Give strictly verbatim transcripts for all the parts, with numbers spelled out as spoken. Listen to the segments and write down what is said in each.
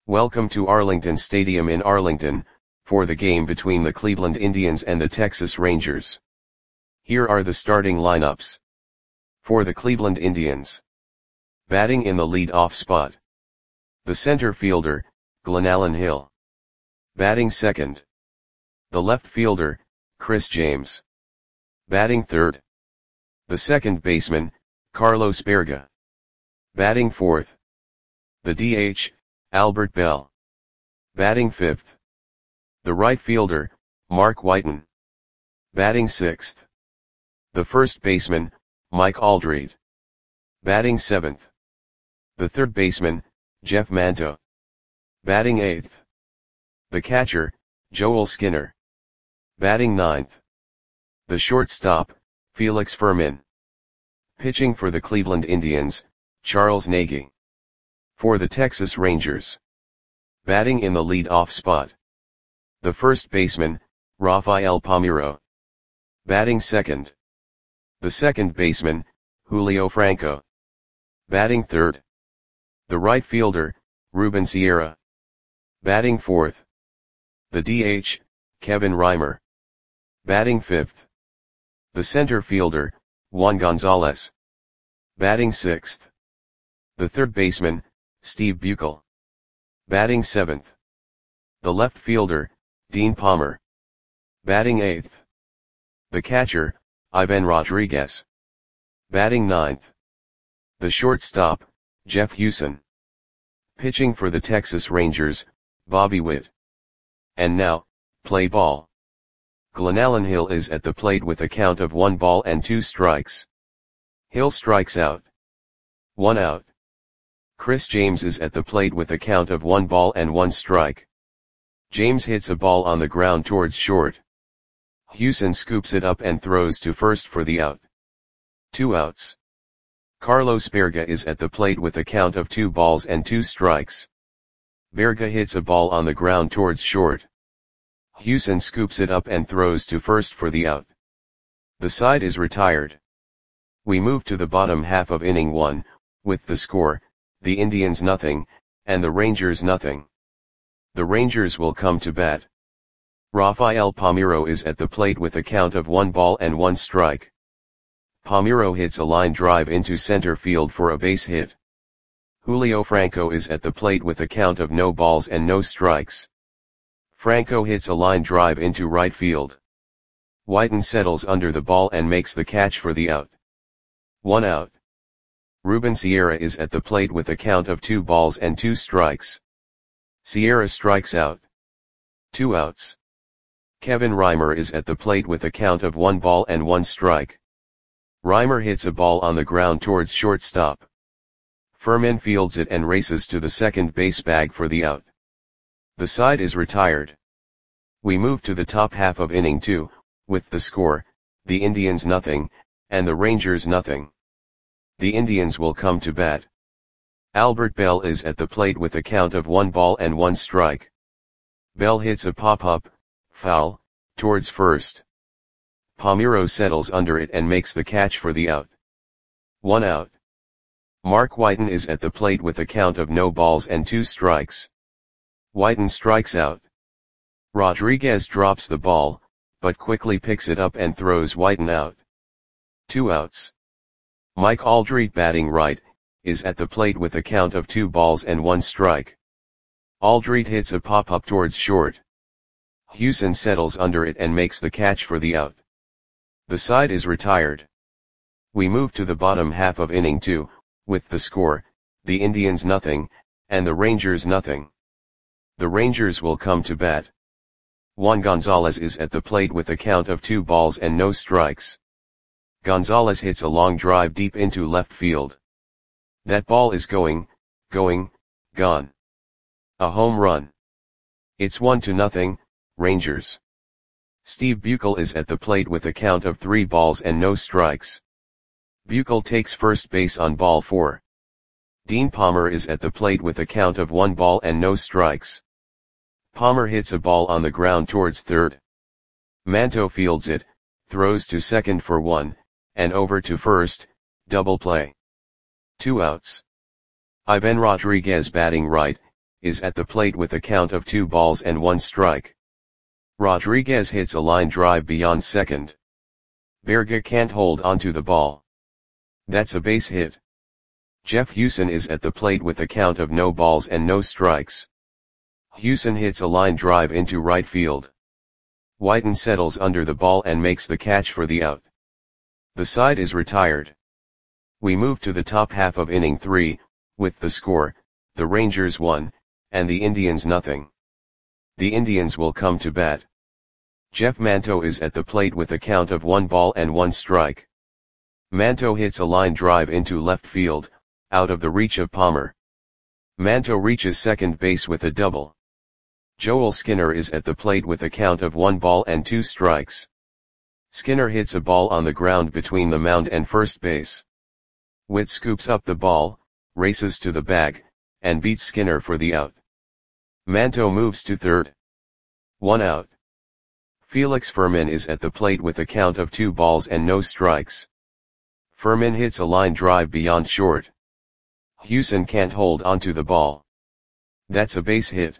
Welcome to Arlington Stadium in Arlington, for the game between the Cleveland Indians and the Texas Rangers. Here are the starting lineups. For the Cleveland Indians. Batting in the lead-off spot. The center fielder, Glenallen Hill. Batting second. The left fielder, Chris James. Batting third. The second baseman, Carlos Baerga. Batting fourth. The D H, Albert Belle. Batting fifth. The right fielder, Mark Whiten. Batting sixth. The first baseman, Mike Aldrete. Batting seventh. The third baseman, Jeff Manto. Batting eighth. The catcher, Joel Skinner. Batting ninth. The shortstop, Felix Fermin. Pitching for the Cleveland Indians, Charles Nagy. For the Texas Rangers. Batting in the lead-off spot. The first baseman, Rafael Palmeiro. Batting second. The second baseman, Julio Franco. Batting third. The right fielder, Ruben Sierra. Batting fourth. The D H, Kevin Reimer. Batting fifth. The center fielder, Juan Gonzalez. Batting sixth. The third baseman, Steve Buechel. Batting seventh. The left fielder, Dean Palmer. Batting eighth. The catcher, Ivan Rodriguez. Batting ninth. The shortstop, Jeff Hewson. Pitching for the Texas Rangers, Bobby Witt. And now, play ball. Glenallen Hill is at the plate with a count of one ball and two strikes. Hill strikes out. One out. Chris James is at the plate with a count of one ball and one strike. James hits a ball on the ground towards short. Hewson scoops it up and throws to first for the out. Two outs. Carlos Baerga is at the plate with a count of two balls and two strikes. Baerga hits a ball on the ground towards short. Hewson scoops it up and throws to first for the out. The side is retired. We move to the bottom half of inning one, with the score, the Indians nothing, and the Rangers nothing. The Rangers will come to bat. Rafael Palmeiro is at the plate with a count of one ball and one strike. Palmeiro hits a line drive into center field for a base hit. Julio Franco is at the plate with a count of no balls and no strikes. Franco hits a line drive into right field. Whiten settles under the ball and makes the catch for the out. One out. Ruben Sierra is at the plate with a count of two balls and two strikes. Sierra strikes out. Two outs. Kevin Reimer is at the plate with a count of one ball and one strike. Reimer hits a ball on the ground towards shortstop. Fermin fields it and races to the second base bag for the out. The side is retired. We move to the top half of inning two, with the score, the Indians nothing, and the Rangers nothing. The Indians will come to bat. Albert Belle is at the plate with a count of one ball and one strike. Belle hits a pop-up, foul, towards first. Palmeiro settles under it and makes the catch for the out. One out. Mark Whiten is at the plate with a count of no balls and two strikes. Whiten strikes out. Rodriguez drops the ball, but quickly picks it up and throws Whiten out. Two outs. Mike Aldrete, batting right, is at the plate with a count of two balls and one strike. Aldrete hits a pop-up towards short. Hewson settles under it and makes the catch for the out. The side is retired. We move to the bottom half of inning two, with the score, the Indians nothing, and the Rangers nothing. The Rangers will come to bat. Juan Gonzalez is at the plate with a count of two balls and no strikes. Gonzalez hits a long drive deep into left field. That ball is going, going, gone. A home run. It's one to nothing, Rangers. Steve Buechel is at the plate with a count of three balls and no strikes. Buechel takes first base on ball four. Dean Palmer is at the plate with a count of one ball and no strikes. Palmer hits a ball on the ground towards third. Manto fields it, throws to second for one, and over to first, double play. Two outs. Ivan Rodriguez, batting right, is at the plate with a count of two balls and one strike. Rodriguez hits a line drive beyond second. Berga can't hold onto the ball. That's a base hit. Jeff Hewson is at the plate with a count of no balls and no strikes. Hewson hits a line drive into right field. Whiten settles under the ball and makes the catch for the out. The side is retired. We move to the top half of inning three, with the score, the Rangers one, and the Indians nothing. The Indians will come to bat. Jeff Manto is at the plate with a count of one ball and one strike. Manto hits a line drive into left field, out of the reach of Palmer. Manto reaches second base with a double. Joel Skinner is at the plate with a count of one ball and two strikes. Skinner hits a ball on the ground between the mound and first base. Witt scoops up the ball, races to the bag, and beats Skinner for the out. Manto moves to third. One out. Felix Fermin is at the plate with a count of two balls and no strikes. Fermin hits a line drive beyond short. Hewson can't hold onto the ball. That's a base hit.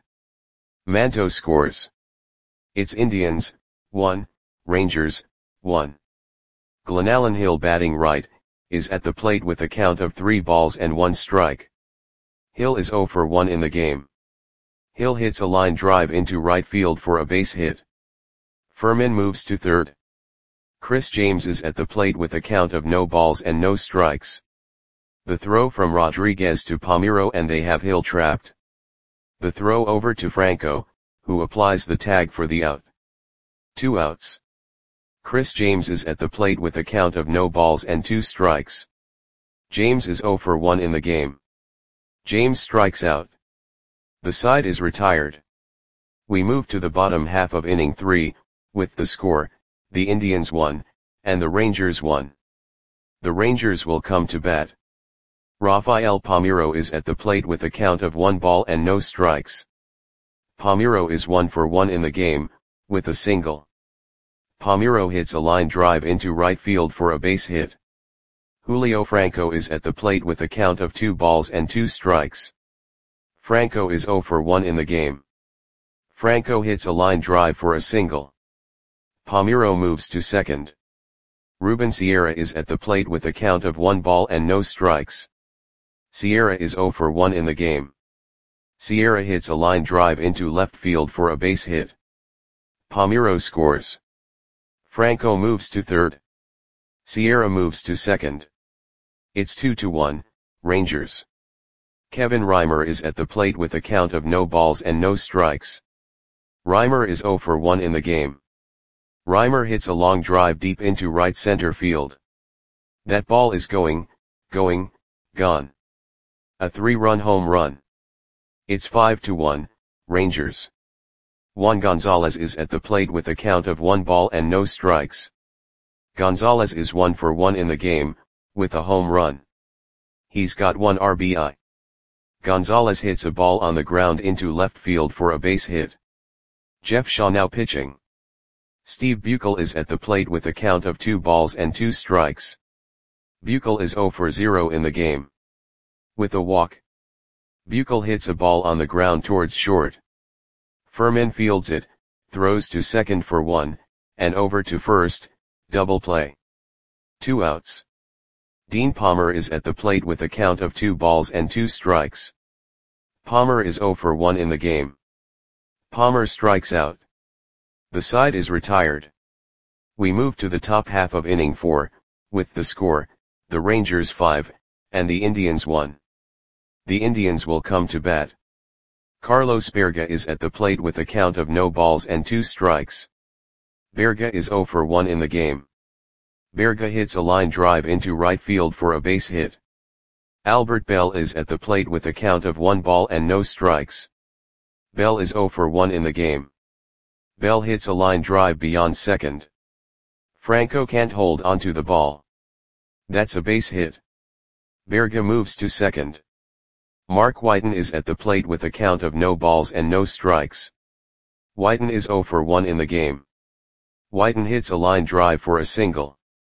Manto scores. It's Indians, one, Rangers, one. Glenallen Hill, batting right, is at the plate with a count of three balls and one strike. Hill is zero for one in the game. Hill hits a line drive into right field for a base hit. Fermin moves to third. Chris James is at the plate with a count of no balls and no strikes. The throw from Rodriguez to Palmeiro and they have Hill trapped. The throw over to Franco, who applies the tag for the out. Two outs. Chris James is at the plate with a count of no balls and two strikes. James is zero for one in the game. James strikes out. The side is retired. We move to the bottom half of inning three, with the score, the Indians one, and the Rangers one. The Rangers will come to bat. Rafael Palmeiro is at the plate with a count of one ball and no strikes. Palmeiro is one for one in the game, with a single. Palmeiro hits a line drive into right field for a base hit. Julio Franco is at the plate with a count of two balls and two strikes. Franco is zero for one in the game. Franco hits a line drive for a single. Palmeiro moves to second. Ruben Sierra is at the plate with a count of one ball and no strikes. Sierra is zero for one in the game. Sierra hits a line drive into left field for a base hit. Palmeiro scores. Franco moves to third. Sierra moves to second. It's two to one, Rangers. Kevin Reimer is at the plate with a count of no balls and no strikes. Reimer is zero for one in the game. Reimer hits a long drive deep into right center field. That ball is going, going, gone. A three-run home run. It's five to one, Rangers. Juan Gonzalez is at the plate with a count of one ball and no strikes. Gonzalez is one for one in the game, with a home run. He's got one R B I. Gonzalez hits a ball on the ground into left field for a base hit. Jeff Shaw now pitching. Steve Buechel is at the plate with a count of two balls and two strikes. Buechel is zero for zero in the game. With a walk. Buechel hits a ball on the ground towards short. Fermin fields it, throws to second for one, and over to first, double play. Two outs. Dean Palmer is at the plate with a count of two balls and two strikes. Palmer is zero for one in the game. Palmer strikes out. The side is retired. We move to the top half of inning four, with the score, the Rangers five, and the Indians one. The Indians will come to bat. Carlos Berga is at the plate with a count of no balls and two strikes. Berga is zero for one in the game. Berga hits a line drive into right field for a base hit. Albert Bell is at the plate with a count of one ball and no strikes. Bell is zero for one in the game. Bell hits a line drive beyond second. Franco can't hold onto the ball. That's a base hit. Berga moves to second. Mark Whiten is at the plate with a count of no balls and no strikes. Whiten is zero for one in the game. Whiten hits a line drive for a single.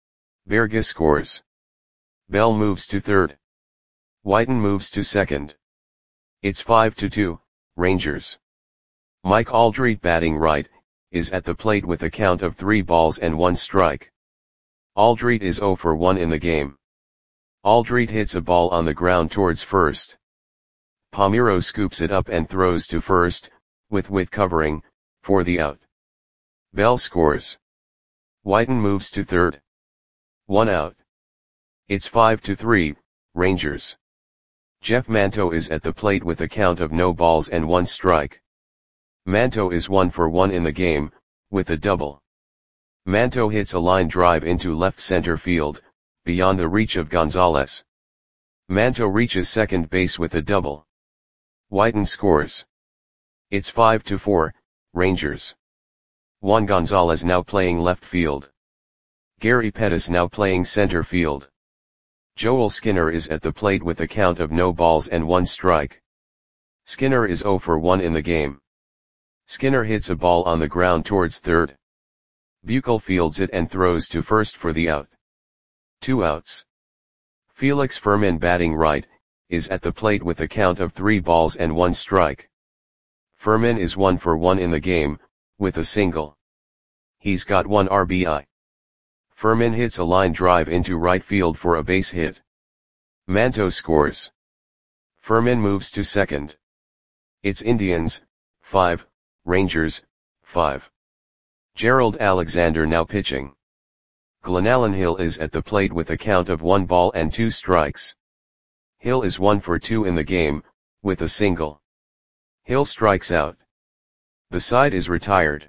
Berga scores. Bell moves to third. Whiten moves to second. It's five to two, Rangers. Mike Aldrete batting right, is at the plate with a count of three balls and one strike. Aldrete is zero for one in the game. Aldrete hits a ball on the ground towards first. Palmeiro scoops it up and throws to first, with Witt covering, for the out. Bell scores. Whiten moves to third. One out. It's five to three, Rangers. Jeff Manto is at the plate with a count of no balls and one strike. Manto is one for one in the game, with a double. Manto hits a line drive into left center field, beyond the reach of Gonzalez. Manto reaches second base with a double. Whiten scores. It's five to four, Rangers. Juan Gonzalez now playing left field. Gary Pettis now playing center field. Joel Skinner is at the plate with a count of no balls and one strike. Skinner is zero for one in the game. Skinner hits a ball on the ground towards third. Buechel fields it and throws to first for the out. Two outs. Felix Fermin batting right, is at the plate with a count of three balls and one strike. Fermin is one for one in the game, with a single. He's got one R B I. Fermin hits a line drive into right field for a base hit. Manto scores. Fermin moves to second. It's Indians, five, Rangers, five. Gerald Alexander now pitching. Glenallen Hill is at the plate with a count of one ball and two strikes. Hill is one for two in the game, with a single. Hill strikes out. The side is retired.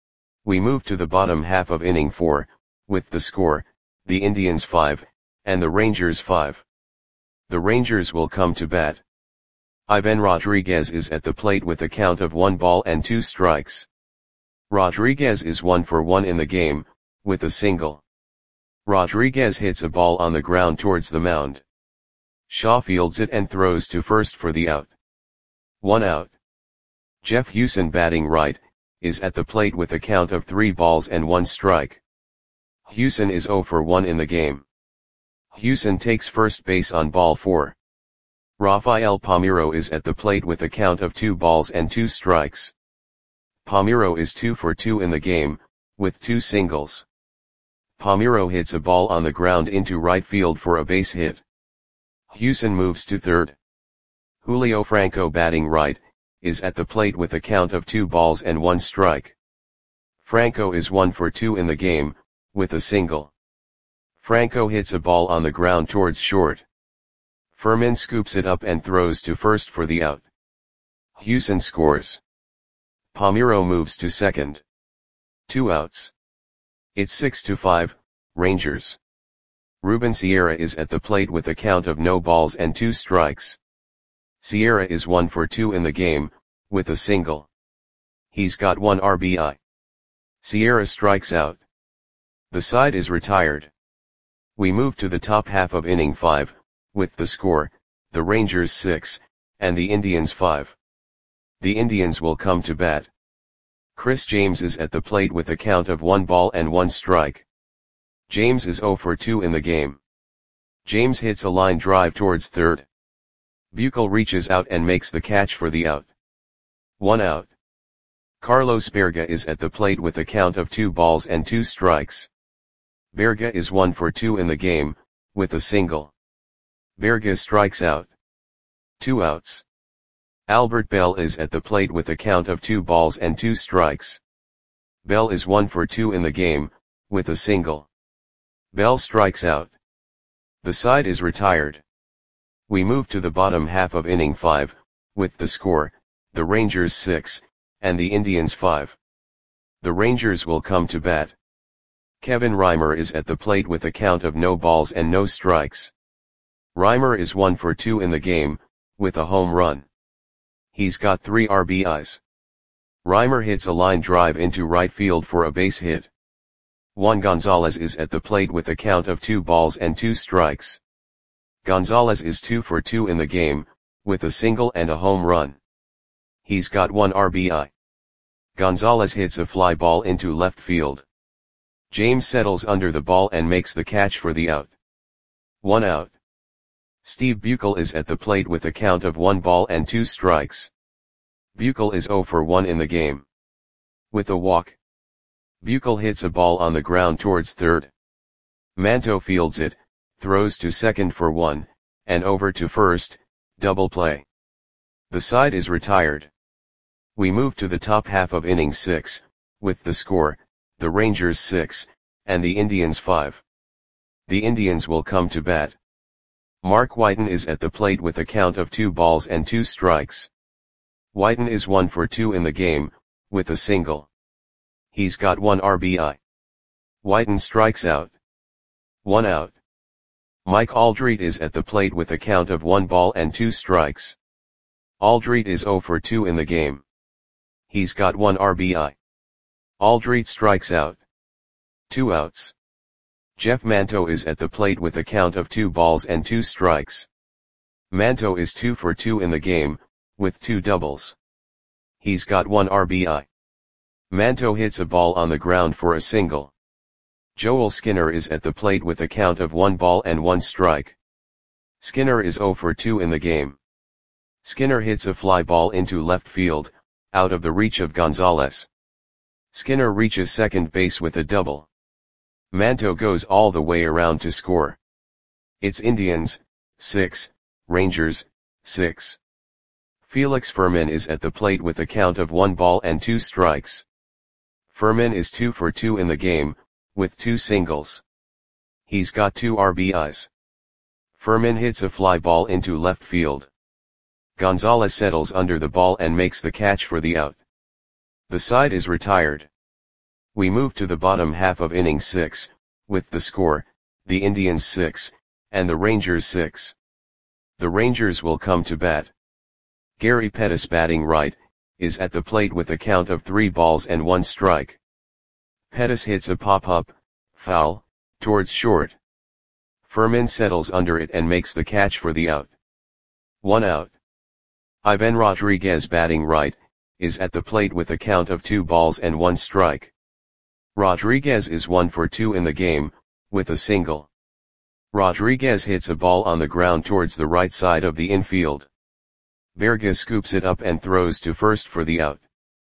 We move to the bottom half of inning four, with the score, the Indians five, and the Rangers five. The Rangers will come to bat. Ivan Rodriguez is at the plate with a count of one ball and two strikes. Rodriguez is one for one in the game, with a single. Rodriguez hits a ball on the ground towards the mound. Shaw fields it and throws to first for the out. One out. Jeff Hewson batting right, is at the plate with a count of three balls and one strike. Hewson is zero for one in the game. Hewson takes first base on ball four. Rafael Palmeiro is at the plate with a count of two balls and two strikes. Palmeiro is two for two in the game, with two singles. Palmeiro hits a ball on the ground into right field for a base hit. Hewson moves to third. Julio Franco batting right, is at the plate with a count of two balls and one strike. Franco is one for two in the game, with a single. Franco hits a ball on the ground towards short. Fermin scoops it up and throws to first for the out. Hewson scores. Palmeiro moves to second. Two outs. It's six to five, Rangers. Ruben Sierra is at the plate with a count of no balls and two strikes. Sierra is one for two in the game, with a single. He's got one R B I. Sierra strikes out. The side is retired. We move to the top half of inning five, with the score, the Rangers six, and the Indians five. The Indians will come to bat. Chris James is at the plate with a count of one ball and one strike. James is zero for two in the game. James hits a line drive towards third. Buechel reaches out and makes the catch for the out. One out. Carlos Berga is at the plate with a count of two balls and two strikes. Berga is one for two in the game, with a single. Berga strikes out. Two outs. Albert Bell is at the plate with a count of two balls and two strikes. Bell is one for two in the game, with a single. Bell strikes out. The side is retired. We move to the bottom half of inning five, with the score, the Rangers six, and the Indians five. The Rangers will come to bat. Kevin Reimer is at the plate with a count of no balls and no strikes. Reimer is one for two in the game, with a home run. He's got three R B Is. Reimer hits a line drive into right field for a base hit. Juan Gonzalez is at the plate with a count of two balls and two strikes. Gonzalez is two for two in the game, with a single and a home run. He's got one R B I. Gonzalez hits a fly ball into left field. James settles under the ball and makes the catch for the out. One out. Steve Buechel is at the plate with a count of one ball and two strikes. Buechel is zero for one in the game. With a walk, Buechel hits a ball on the ground towards third. Manto fields it, throws to second for one, and over to first, double play. The side is retired. We move to the top half of inning six, with the score, the Rangers six, and the Indians five. The Indians will come to bat. Mark Whiten is at the plate with a count of two balls and two strikes. Whiten is one for two in the game, with a single. He's got one R B I. Whiten strikes out. One out. Mike Aldrete is at the plate with a count of one ball and two strikes. Aldrete is zero for two in the game. He's got one R B I. Aldrete strikes out. Two outs. Jeff Manto is at the plate with a count of two balls and two strikes. Manto is two for two in the game, with two doubles. He's got one R B I. Manto hits a ball on the ground for a single. Joel Skinner is at the plate with a count of one ball and one strike. Skinner is zero for two in the game. Skinner hits a fly ball into left field, out of the reach of Gonzalez. Skinner reaches second base with a double. Manto goes all the way around to score. It's Indians, six, Rangers, six. Felix Fermin is at the plate with a count of one ball and two strikes. Fermin is two for two in the game, with two singles. He's got two R B Is. Fermin hits a fly ball into left field. Gonzalez settles under the ball and makes the catch for the out. The side is retired. We move to the bottom half of inning six, with the score, the Indians six, and the Rangers six. The Rangers will come to bat. Gary Pettis, batting right, is at the plate with a count of three balls and one strike. Pettis hits a pop-up, foul, towards short. Fermin settles under it and makes the catch for the out. One out. Ivan Rodriguez, batting right, is at the plate with a count of two balls and one strike. Rodriguez is one for two in the game, with a single. Rodriguez hits a ball on the ground towards the right side of the infield. Berga scoops it up and throws to first for the out.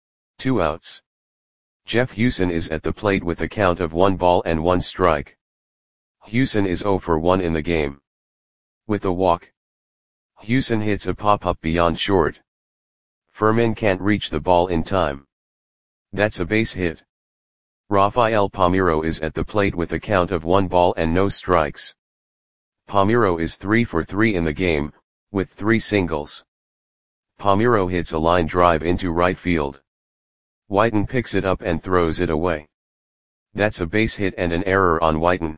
Two outs. Jeff Hewson is at the plate with a count of one ball and one strike. Hewson is zero for one in the game. With a walk, Hewson hits a pop-up beyond short. Fermin can't reach the ball in time. That's a base hit. Rafael Palmeiro is at the plate with a count of one ball and no strikes. Palmeiro is three for three in the game, with three singles. Palmeiro hits a line drive into right field. Whiten picks it up and throws it away. That's a base hit and an error on Whiten.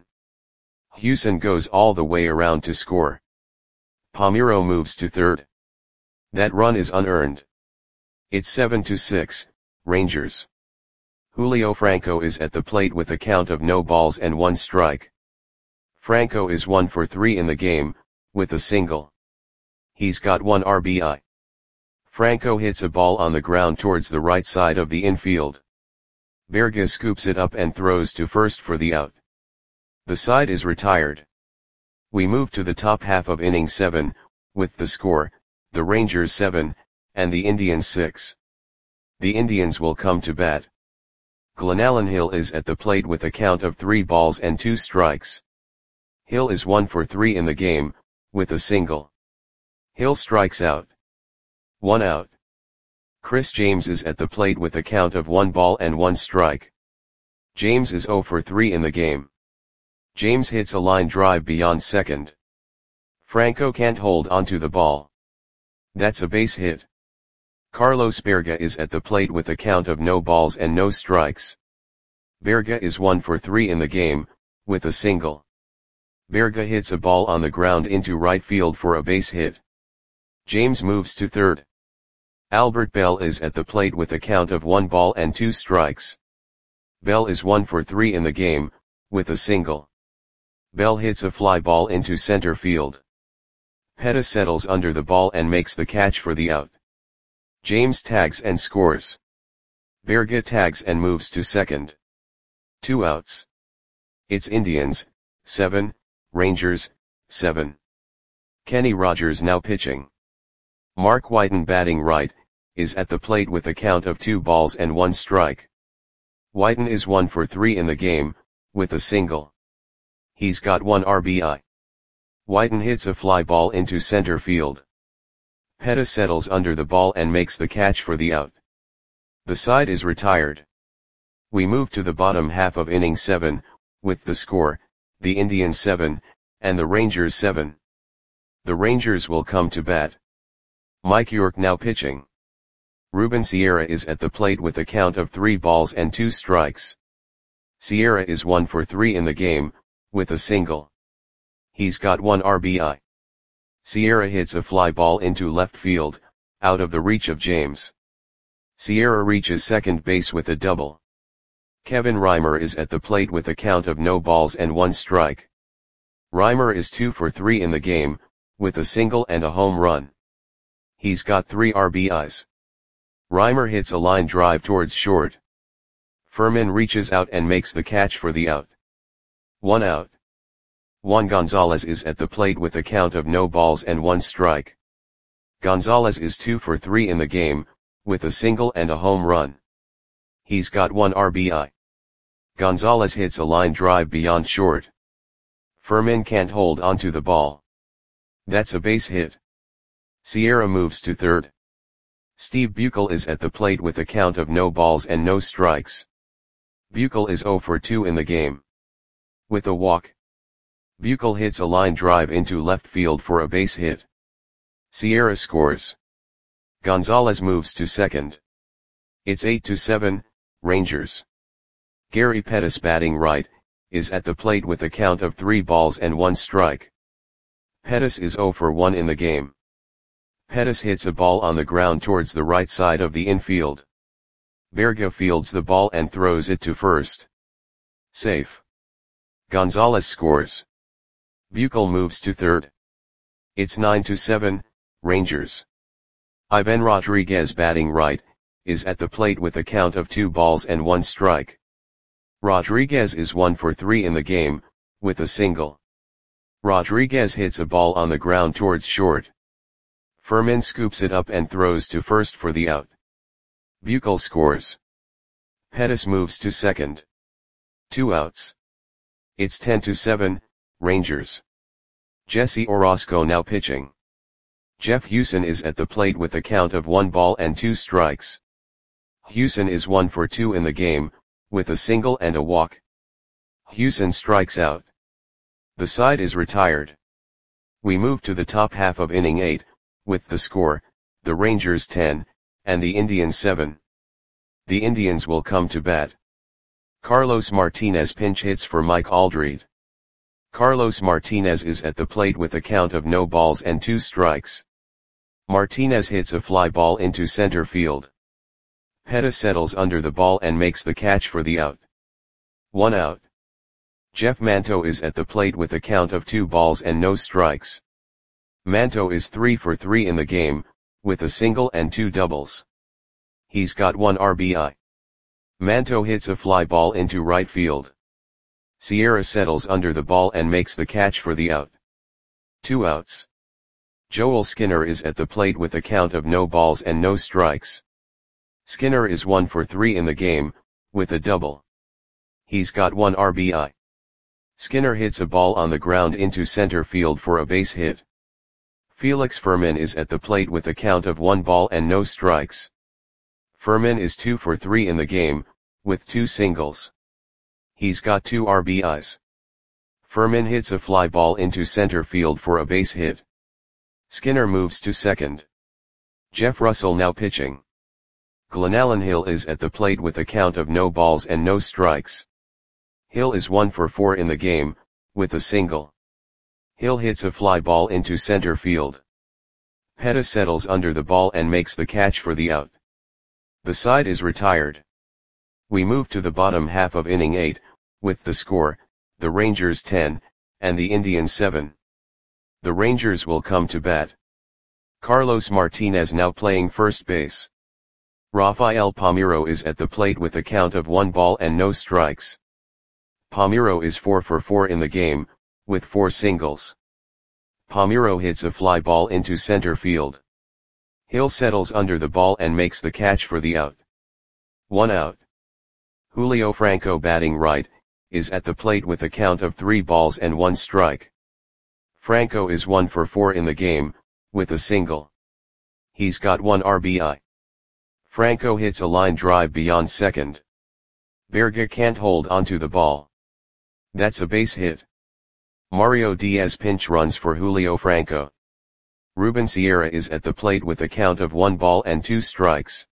Hewson goes all the way around to score. Palmeiro moves to third. That run is unearned. It's seven to six, Rangers. Julio Franco is at the plate with a count of no balls and one strike. Franco is one for three in the game, with a single. He's got one R B I. Franco hits a ball on the ground towards the right side of the infield. Berga scoops it up and throws to first for the out. The side is retired. We move to the top half of inning seven, with the score, the Rangers seven, and the Indians six. The Indians will come to bat. Glenallen Hill is at the plate with a count of three balls and two strikes. Hill is one for three in the game, with a single. Hill strikes out. One out. Chris James is at the plate with a count of one ball and one strike. James is zero for three in the game. James hits a line drive beyond second. Franco can't hold onto the ball. That's a base hit. Carlos Berga is at the plate with a count of no balls and no strikes. Berga is one for three in the game, with a single. Berga hits a ball on the ground into right field for a base hit. James moves to third. Albert Bell is at the plate with a count of one ball and two strikes. Bell is one for three in the game, with a single. Bell hits a fly ball into center field. Pettis settles under the ball and makes the catch for the out. James tags and scores. Berga tags and moves to second. Two outs. It's Indians, seven, Rangers, seven. Kenny Rogers now pitching. Mark Whiten batting right, is at the plate with a count of two balls and one strike. Whiten is one for three in the game, with a single. He's got one R B I. Whiten hits a fly ball into center field. Pettis settles under the ball and makes the catch for the out. The side is retired. We move to the bottom half of inning seven, with the score, the Indians seven, and the Rangers seven. The Rangers will come to bat. Mike York now pitching. Ruben Sierra is at the plate with a count of three balls and two strikes. Sierra is one for three in the game, with a single. He's got one R B I. Sierra hits a fly ball into left field, out of the reach of James. Sierra reaches second base with a double. Kevin Reimer is at the plate with a count of no balls and one strike. Reimer is two for three in the game, with a single and a home run. He's got three R B Is. Reimer hits a line drive towards short. Furman reaches out and makes the catch for the out. One out. Juan Gonzalez is at the plate with a count of no balls and one strike. Gonzalez is two for three in the game, with a single and a home run. He's got one R B I. Gonzalez hits a line drive beyond short. Furman can't hold onto the ball. That's a base hit. Sierra moves to third. Steve Buechel is at the plate with a count of no balls and no strikes. Buechel is zero for two in the game. With a walk. Buechel hits a line drive into left field for a base hit. Sierra scores. Gonzalez moves to second. It's eight to seven, Rangers. Gary Pettis batting right, is at the plate with a count of three balls and one strike. Pettis is zero for one in the game. Pettis hits a ball on the ground towards the right side of the infield. Berga fields the ball and throws it to first. Safe. Gonzalez scores. Buechel moves to third. It's nine to seven, Rangers. Ivan Rodriguez batting right, is at the plate with a count of two balls and one strike. Rodriguez is one for three in the game, with a single. Rodriguez hits a ball on the ground towards short. Furman scoops it up and throws to first for the out. Buechel scores. Pettis moves to second. Two outs. It's ten to seven, Rangers. Jesse Orosco now pitching. Jeff Hewson is at the plate with a count of one ball and two strikes. Hewson is one for two in the game, with a single and a walk. Hewson strikes out. The side is retired. We move to the top half of inning eight, with the score, the Rangers ten, and the Indians seven. The Indians will come to bat. Carlos Martinez pinch hits for Mike Aldred. Carlos Martinez is at the plate with a count of no balls and two strikes. Martinez hits a fly ball into center field. Pettis settles under the ball and makes the catch for the out. One out. Jeff Manto is at the plate with a count of two balls and no strikes. Manto is three for three in the game, with a single and two doubles. He's got one R B I. Manto hits a fly ball into right field. Sierra settles under the ball and makes the catch for the out. Two outs. Joel Skinner is at the plate with a count of no balls and no strikes. Skinner is one for three in the game, with a double. He's got one R B I. Skinner hits a ball on the ground into center field for a base hit. Felix Furman is at the plate with a count of one ball and no strikes. Furman is two for three in the game, with two singles. He's got two R B Is. Furman hits a fly ball into center field for a base hit. Skinner moves to second. Jeff Russell now pitching. Glenallen Hill is at the plate with a count of no balls and no strikes. Hill is one for four in the game, with a single. Hill hits a fly ball into center field. Pettis settles under the ball and makes the catch for the out. The side is retired. We move to the bottom half of inning eight, with the score, the Rangers ten, and the Indians seven. The Rangers will come to bat. Carlos Martinez now playing first base. Rafael Palmeiro is at the plate with a count of one ball and no strikes. Palmeiro is four for four in the game, with four singles. Palmeiro hits a fly ball into center field. Hill settles under the ball and makes the catch for the out. One out. Julio Franco, batting right, is at the plate with a count of three balls and one strike. Franco is one for four in the game, with a single. He's got one R B I. Franco hits a line drive beyond second. Berga can't hold onto the ball. That's a base hit. Mario Diaz pinch runs for Julio Franco. Ruben Sierra is at the plate with a count of one ball and two strikes.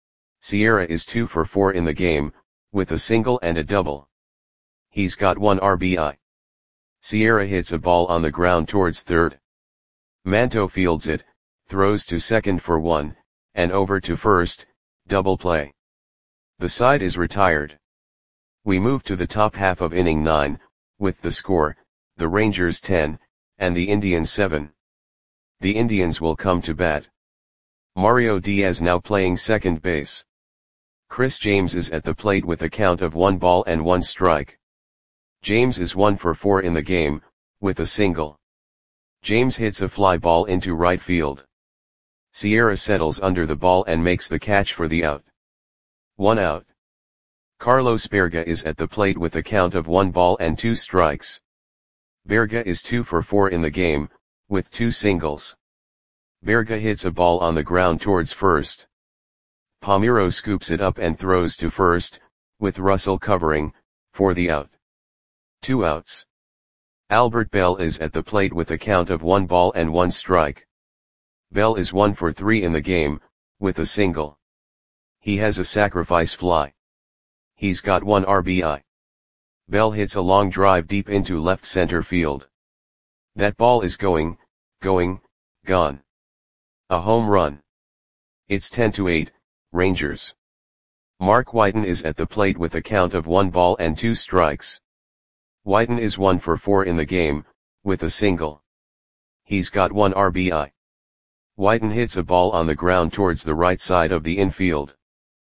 Sierra is two for four in the game, with a single and a double. He's got one R B I. Sierra hits a ball on the ground towards third. Manto fields it, throws to second for one, and over to first, double play. The side is retired. We move to the top half of inning nine, with the score, the Rangers ten, and the Indians seven. The Indians will come to bat. Mario Diaz now playing second base. Chris James is at the plate with a count of one ball and one strike. James is one for four in the game, with a single. James hits a fly ball into right field. Sierra settles under the ball and makes the catch for the out. One out. Carlos Berga is at the plate with a count of one ball and two strikes. Berga is two for four in the game, with two singles. Berga hits a ball on the ground towards first. Palmeiro scoops it up and throws to first, with Russell covering, for the out. Two outs. Albert Bell is at the plate with a count of one ball and one strike. Bell is one for three in the game, with a single. He has a sacrifice fly. He's got one R B I. Bell hits a long drive deep into left center field. That ball is going, going, gone. A home run. It's ten to eight, Rangers. Mark Whiten is at the plate with a count of one ball and two strikes. Whiten is one for four in the game, with a single. He's got one R B I. Whiten hits a ball on the ground towards the right side of the infield.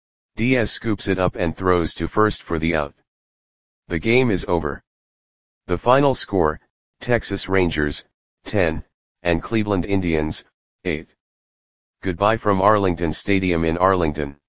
Diaz scoops it up and throws to first for the out. The game is over. The final score, Texas Rangers, ten, and Cleveland Indians, eight. Goodbye from Arlington Stadium in Arlington.